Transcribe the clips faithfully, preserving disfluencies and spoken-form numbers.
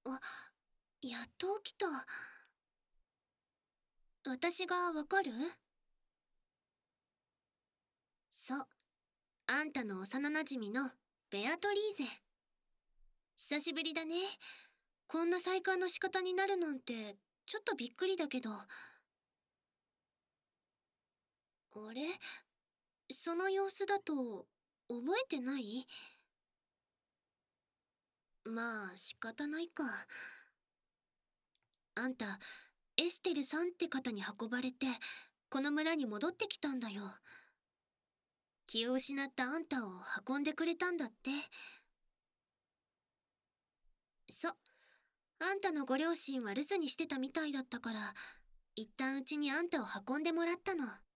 あ、やっと起きた。私がわかる？そう。あんたの幼馴染のベアトリーゼ。久しぶりだね。こんな再会の仕方になるなんて、ちょっとびっくりだけど。あれ？その様子だと、覚えてない？まあ、仕方ないか。あんた、エステルさんって方に運ばれて、この村に戻ってきたんだよ。気を失ったあんたを運んでくれたんだって。そう。あんたのご両親は留守にしてたみたいだったから、一旦うちにあんたを運んでもらったの。あ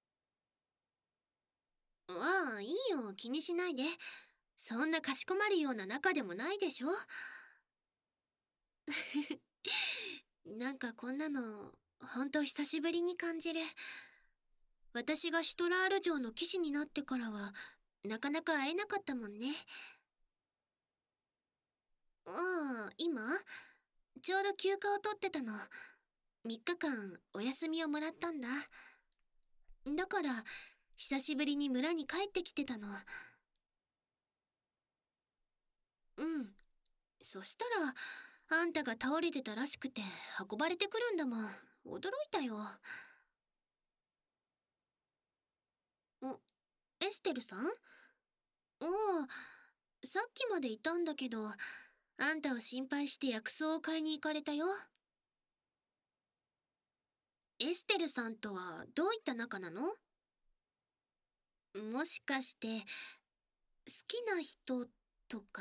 あ、いいよ、気にしないで。そんなかしこまるような仲でもないでしょ。なんかこんなの、ほんと久しぶりに感じる。私がシュトラール城の騎士になってからは、なかなか会えなかったもんね。ああ、今ちょうど休暇を取ってたの。みっかかんお休みをもらったんだ。だから、久しぶりに村に帰ってきてたの。うん。そしたら、あんたが倒れてたらしくて運ばれてくるんだもん。驚いたよ。お、エステルさん？おお、さっきまでいたんだけど、あんたを心配して薬草を買いに行かれたよ。エステルさんとはどういった仲なの？もしかして、好きな人とか？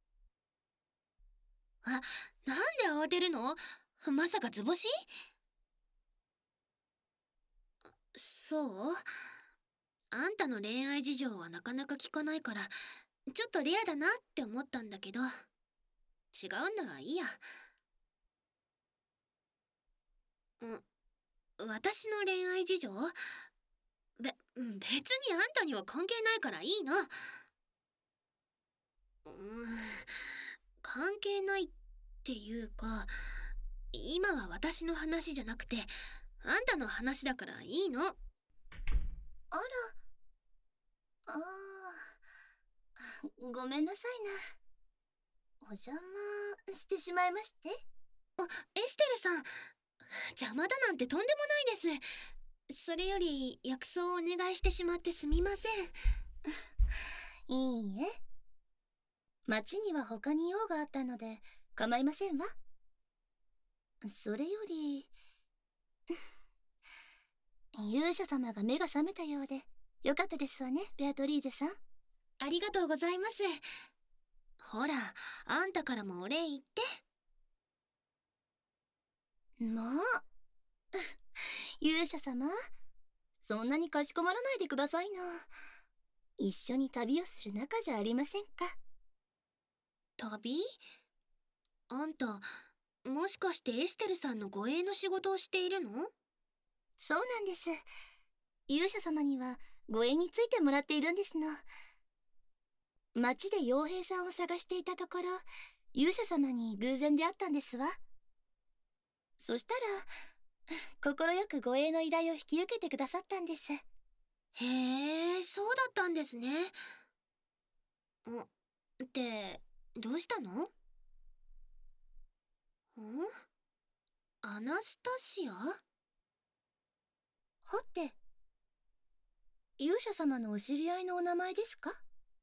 あ、なんで慌てるの？まさか図星？そう？あんたの恋愛事情はなかなか聞かないから、ちょっとレアだなって思ったんだけど、違うんならいいや。うん、私の恋愛事情？べ、別にあんたには関係ないからいいの。うーん、関係ないっていうか、今は私の話じゃなくて、あんたの話だからいいの。あら、ああ、ごめんなさいな。お邪魔してしまいまして。あ、エステルさん、邪魔だなんてとんでもないです。それより薬草をお願いしてしまってすみません。いいえ。町には他に用があったので構いませんわ。それより、勇者様が目が覚めたようでよかったですわね、ベアトリーゼさん。ありがとうございます。ほら、あんたからもお礼言って。もう、勇者様、そんなにかしこまらないでくださいな。一緒に旅をする仲じゃありませんか。旅？あんた、もしかしてエステルさんの護衛の仕事をしているの？そうなんです。勇者様には護衛についてもらっているんですの。町で傭兵さんを探していたところ、勇者様に偶然出会ったんですわ。そしたら、快く護衛の依頼を引き受けてくださったんです。へえ、そうだったんですね。んって、どうしたの？んアナスタシア？はて、勇者様のお知り合いのお名前ですか？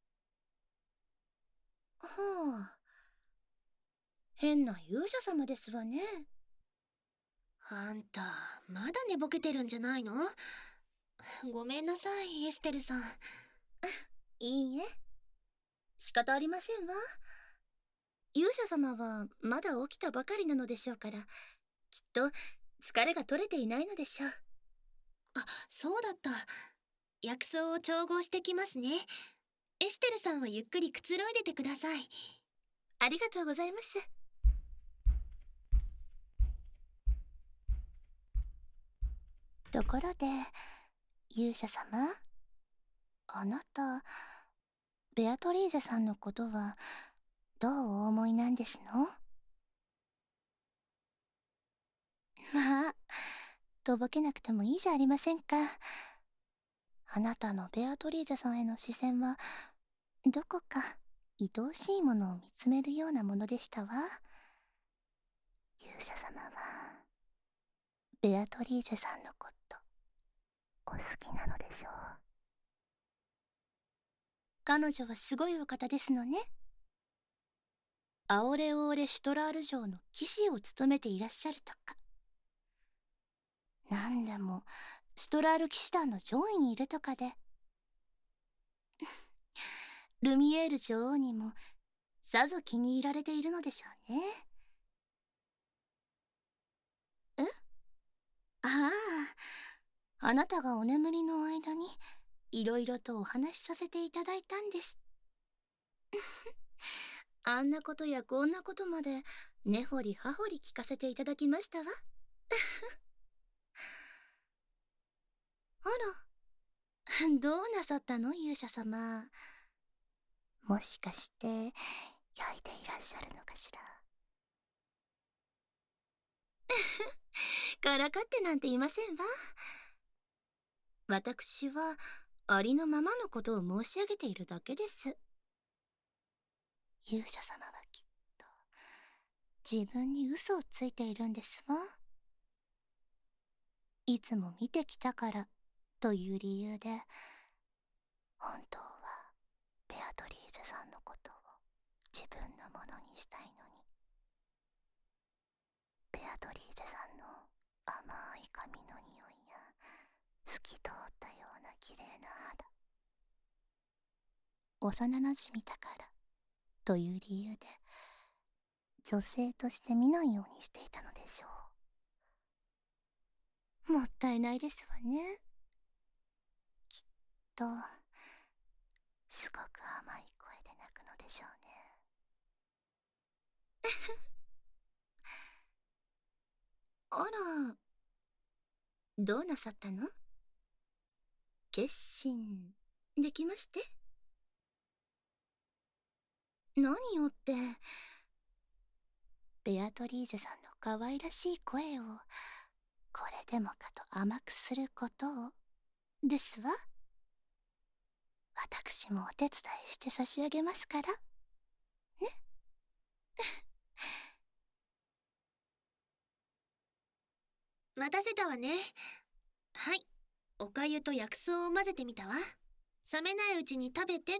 はあ、変な勇者様ですわね。あんた、まだ寝ぼけてるんじゃないの？ごめんなさい、エステルさん。いいえ、仕方ありませんわ。勇者様はまだ起きたばかりなのでしょうから、きっと疲れが取れていないのでしょう。あ、そうだった。薬草を調合してきますね。エステルさんはゆっくりくつろいでてください。ありがとうございます。ところで、勇者様、あなた、ベアトリーゼさんのことはどうお思いなんですの？ まあ、とぼけなくてもいいじゃありませんか。あなたのベアトリーゼさんへの視線は、どこか愛おしいものを見つめるようなものでしたわ。勇者様は、ベアトリーゼさんのこと、お好きなのでしょう。彼女はすごいお方ですのね。アオレオーレ・シュトラール城の騎士を務めていらっしゃるとか。なんでも、ストラール騎士団の上位にいるとかで。ルミエール女王にもさぞ気に入られているのでしょうね。え？ああ、あなたがお眠りの間にいろいろとお話しさせていただいたんです。あんなことやこんなことまで根掘り葉掘り聞かせていただきましたわ。あら、どうなさったの勇者様。もしかして焼いていらっしゃるのかしら。からかってなんていませんわ。私はありのままのことを申し上げているだけです。勇者様はきっと自分に嘘をついているんですわ。いつも見てきたからという理由で、本当はベアトリーゼさんのことを自分のものにしたいのに。ベアトリーゼさんの甘い髪の匂いや透き通ったような綺麗な肌、幼なじみだからという理由で女性として見ないようにしていたのでしょう。もったいないですわね。きっとすごく甘い声で泣くのでしょうね。あら、どうなさったの？決心できまして？何をって。ベアトリーゼさんの可愛らしい声をこれでもかと甘くすることをですわ。私もお手伝いして差し上げますからね。 待たせたわね。はい、おかゆと薬草を混ぜてみたわ。冷めないうちに食べてって。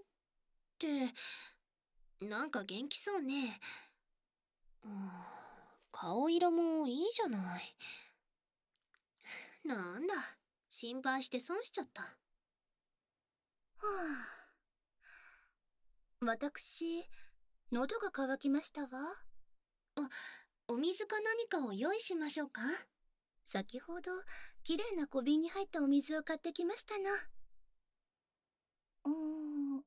なんか元気そうね。うん、顔色もいいじゃない。なんだ、心配して損しちゃった。はあ、私喉が渇きましたわ。 あ、お水か何かを用意しましょうか。 先ほどきれいな小瓶に入ったお水を買ってきましたの。うーん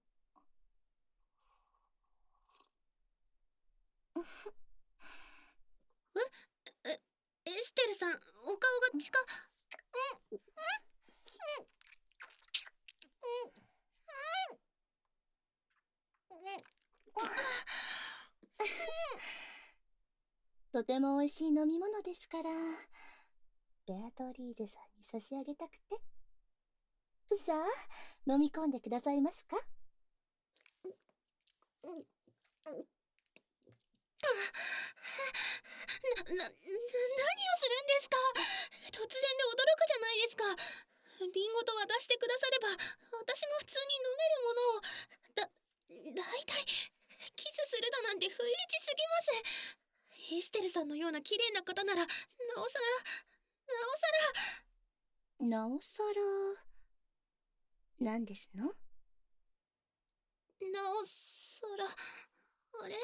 え、え、エステルさん、お顔が近。うん、うん、うん、うん、 とても美味しい飲み物ですから、ベアトリーゼさんに差し上げたくて。さあ、飲み込んでくださいますか？ うん。な、な、な、何をするんですか？突然で驚くじゃないですか。瓶ごと渡してくだされば、私も普通に飲めるものを。だ、だいたい、キスするだなんて不意打ちすぎます。エステルさんのような綺麗な方なら、なおさら、なおさら、なおさら、なんですの？なおさら、あれ、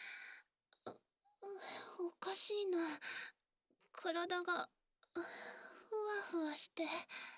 おかしいな。体がふわふわして。